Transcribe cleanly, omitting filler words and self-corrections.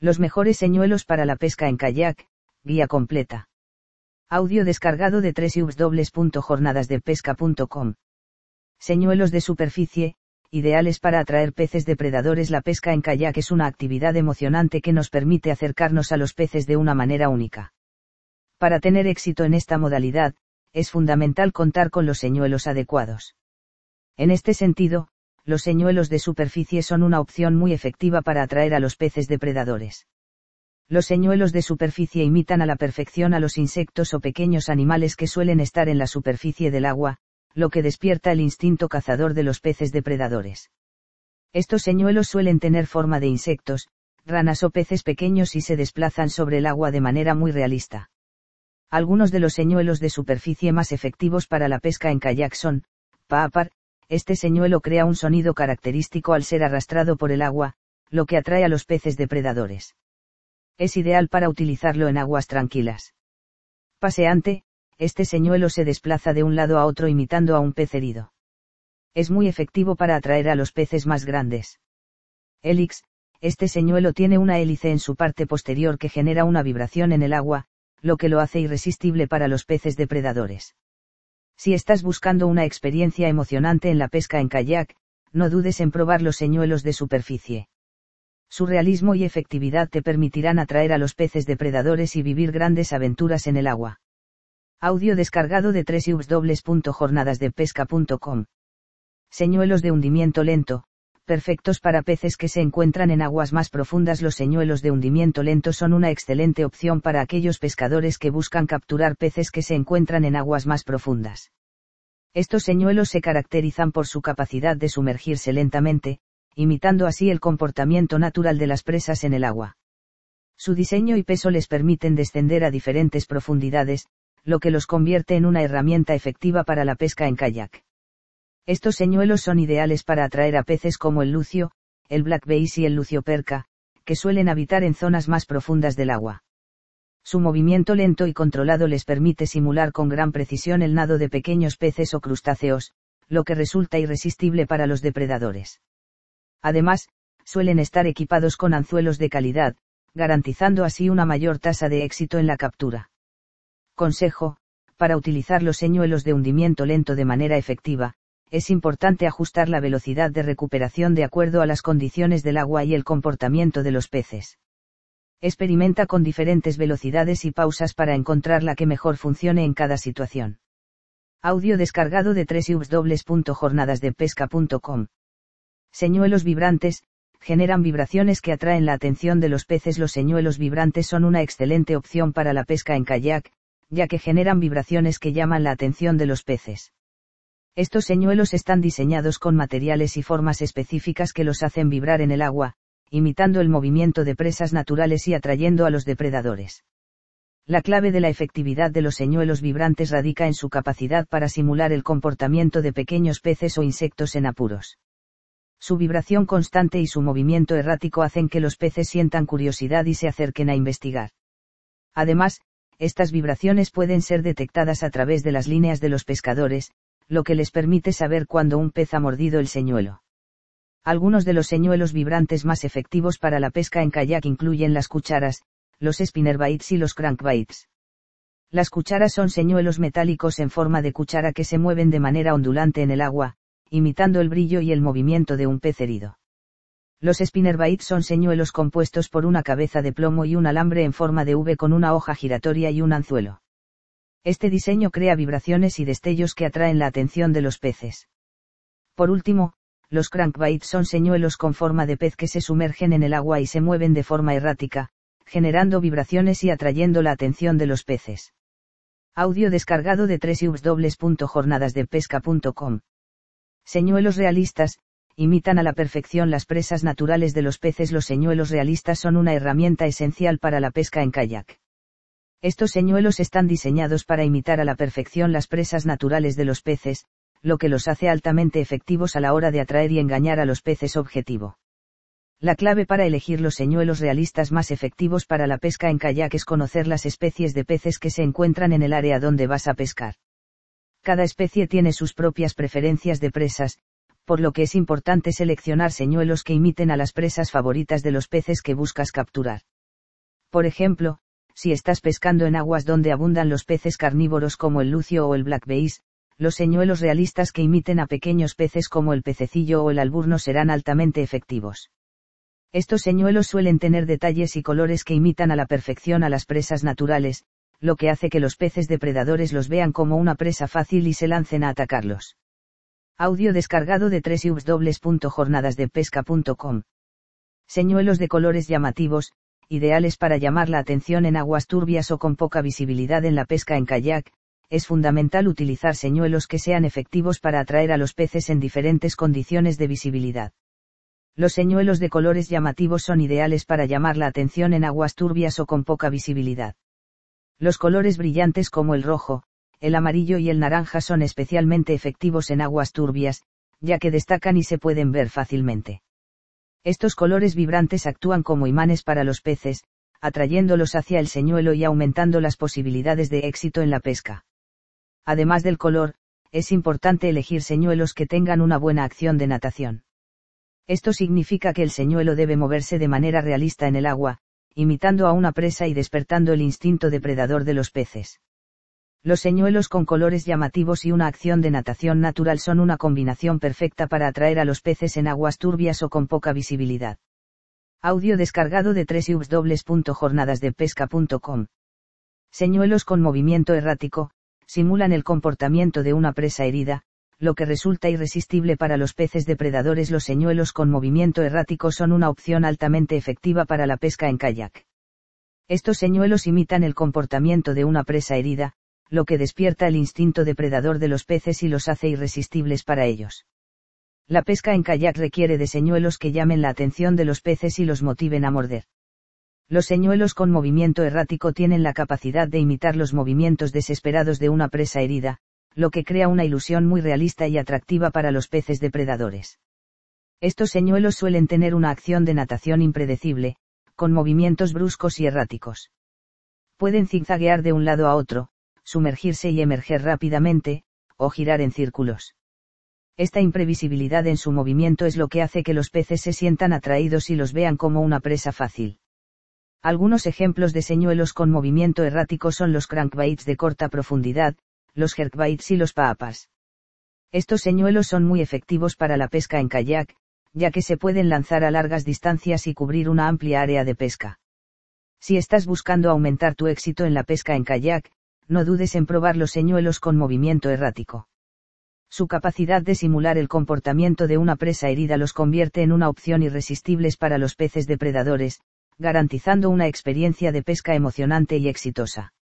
Los mejores señuelos para la pesca en kayak, guía completa. Audio descargado de www.jornadasdepesca.com. Señuelos de superficie, ideales para atraer peces depredadores. La pesca en kayak es una actividad emocionante que nos permite acercarnos a los peces de una manera única. Para tener éxito en esta modalidad, es fundamental contar con los señuelos adecuados. En este sentido, los señuelos de superficie son una opción muy efectiva para atraer a los peces depredadores. Los señuelos de superficie imitan a la perfección a los insectos o pequeños animales que suelen estar en la superficie del agua, lo que despierta el instinto cazador de los peces depredadores. Estos señuelos suelen tener forma de insectos, ranas o peces pequeños y se desplazan sobre el agua de manera muy realista. Algunos de los señuelos de superficie más efectivos para la pesca en kayak son: Paapar. Este señuelo crea un sonido característico al ser arrastrado por el agua, lo que atrae a los peces depredadores. Es ideal para utilizarlo en aguas tranquilas. Paseante. Este señuelo se desplaza de un lado a otro imitando a un pez herido. Es muy efectivo para atraer a los peces más grandes. Helix. Este señuelo tiene una hélice en su parte posterior que genera una vibración en el agua, lo que lo hace irresistible para los peces depredadores. Si estás buscando una experiencia emocionante en la pesca en kayak, no dudes en probar los señuelos de superficie. Su realismo y efectividad te permitirán atraer a los peces depredadores y vivir grandes aventuras en el agua. Audio descargado de www.jornadasdepesca.com. Señuelos de hundimiento lento, perfectos para peces que se encuentran en aguas más profundas. Los señuelos de hundimiento lento son una excelente opción para aquellos pescadores que buscan capturar peces que se encuentran en aguas más profundas. Estos señuelos se caracterizan por su capacidad de sumergirse lentamente, imitando así el comportamiento natural de las presas en el agua. Su diseño y peso les permiten descender a diferentes profundidades, lo que los convierte en una herramienta efectiva para la pesca en kayak. Estos señuelos son ideales para atraer a peces como el lucio, el black bass y el lucioperca, que suelen habitar en zonas más profundas del agua. Su movimiento lento y controlado les permite simular con gran precisión el nado de pequeños peces o crustáceos, lo que resulta irresistible para los depredadores. Además, suelen estar equipados con anzuelos de calidad, garantizando así una mayor tasa de éxito en la captura. Consejo: para utilizar los señuelos de hundimiento lento de manera efectiva, es importante ajustar la velocidad de recuperación de acuerdo a las condiciones del agua y el comportamiento de los peces. Experimenta con diferentes velocidades y pausas para encontrar la que mejor funcione en cada situación. Audio descargado de www.jornadasdepesca.com. Señuelos vibrantes, generan vibraciones que atraen la atención de los peces. Los señuelos vibrantes son una excelente opción para la pesca en kayak, ya que generan vibraciones que llaman la atención de los peces. Estos señuelos están diseñados con materiales y formas específicas que los hacen vibrar en el agua, imitando el movimiento de presas naturales y atrayendo a los depredadores. La clave de la efectividad de los señuelos vibrantes radica en su capacidad para simular el comportamiento de pequeños peces o insectos en apuros. Su vibración constante y su movimiento errático hacen que los peces sientan curiosidad y se acerquen a investigar. Además, estas vibraciones pueden ser detectadas a través de las líneas de los pescadores, lo que les permite saber cuándo un pez ha mordido el señuelo. Algunos de los señuelos vibrantes más efectivos para la pesca en kayak incluyen las cucharas, los spinnerbaits y los crankbaits. Las cucharas son señuelos metálicos en forma de cuchara que se mueven de manera ondulante en el agua, imitando el brillo y el movimiento de un pez herido. Los spinnerbaits son señuelos compuestos por una cabeza de plomo y un alambre en forma de V con una hoja giratoria y un anzuelo. Este diseño crea vibraciones y destellos que atraen la atención de los peces. Por último, los crankbaits son señuelos con forma de pez que se sumergen en el agua y se mueven de forma errática, generando vibraciones y atrayendo la atención de los peces. Audio descargado de www.jornadasdepesca.com. Señuelos realistas, imitan a la perfección las presas naturales de los peces. Los señuelos realistas son una herramienta esencial para la pesca en kayak. Estos señuelos están diseñados para imitar a la perfección las presas naturales de los peces, lo que los hace altamente efectivos a la hora de atraer y engañar a los peces objetivo. La clave para elegir los señuelos realistas más efectivos para la pesca en kayak es conocer las especies de peces que se encuentran en el área donde vas a pescar. Cada especie tiene sus propias preferencias de presas, por lo que es importante seleccionar señuelos que imiten a las presas favoritas de los peces que buscas capturar. Por ejemplo, si estás pescando en aguas donde abundan los peces carnívoros como el lucio o el black bass, los señuelos realistas que imiten a pequeños peces como el pececillo o el alburno serán altamente efectivos. Estos señuelos suelen tener detalles y colores que imitan a la perfección a las presas naturales, lo que hace que los peces depredadores los vean como una presa fácil y se lancen a atacarlos. Audio descargado de www.jornadasdepesca.com. Señuelos de colores llamativos, ideales para llamar la atención en aguas turbias o con poca visibilidad en la pesca en kayak. Es fundamental utilizar señuelos que sean efectivos para atraer a los peces en diferentes condiciones de visibilidad. Los señuelos de colores llamativos son ideales para llamar la atención en aguas turbias o con poca visibilidad. Los colores brillantes como el rojo, el amarillo y el naranja son especialmente efectivos en aguas turbias, ya que destacan y se pueden ver fácilmente. Estos colores vibrantes actúan como imanes para los peces, atrayéndolos hacia el señuelo y aumentando las posibilidades de éxito en la pesca. Además del color, es importante elegir señuelos que tengan una buena acción de natación. Esto significa que el señuelo debe moverse de manera realista en el agua, imitando a una presa y despertando el instinto depredador de los peces. Los señuelos con colores llamativos y una acción de natación natural son una combinación perfecta para atraer a los peces en aguas turbias o con poca visibilidad. Audio descargado de www.jornadasdepesca.com. Señuelos con movimiento errático, simulan el comportamiento de una presa herida, lo que resulta irresistible para los peces depredadores. Los señuelos con movimiento errático son una opción altamente efectiva para la pesca en kayak. Estos señuelos imitan el comportamiento de una presa herida, lo que despierta el instinto depredador de los peces y los hace irresistibles para ellos. La pesca en kayak requiere de señuelos que llamen la atención de los peces y los motiven a morder. Los señuelos con movimiento errático tienen la capacidad de imitar los movimientos desesperados de una presa herida, lo que crea una ilusión muy realista y atractiva para los peces depredadores. Estos señuelos suelen tener una acción de natación impredecible, con movimientos bruscos y erráticos. Pueden zigzaguear de un lado a otro, sumergirse y emerger rápidamente, o girar en círculos. Esta imprevisibilidad en su movimiento es lo que hace que los peces se sientan atraídos y los vean como una presa fácil. Algunos ejemplos de señuelos con movimiento errático son los crankbaits de corta profundidad, los jerkbaits y los paapas. Estos señuelos son muy efectivos para la pesca en kayak, ya que se pueden lanzar a largas distancias y cubrir una amplia área de pesca. Si estás buscando aumentar tu éxito en la pesca en kayak, no dudes en probar los señuelos con movimiento errático. Su capacidad de simular el comportamiento de una presa herida los convierte en una opción irresistible para los peces depredadores, garantizando una experiencia de pesca emocionante y exitosa.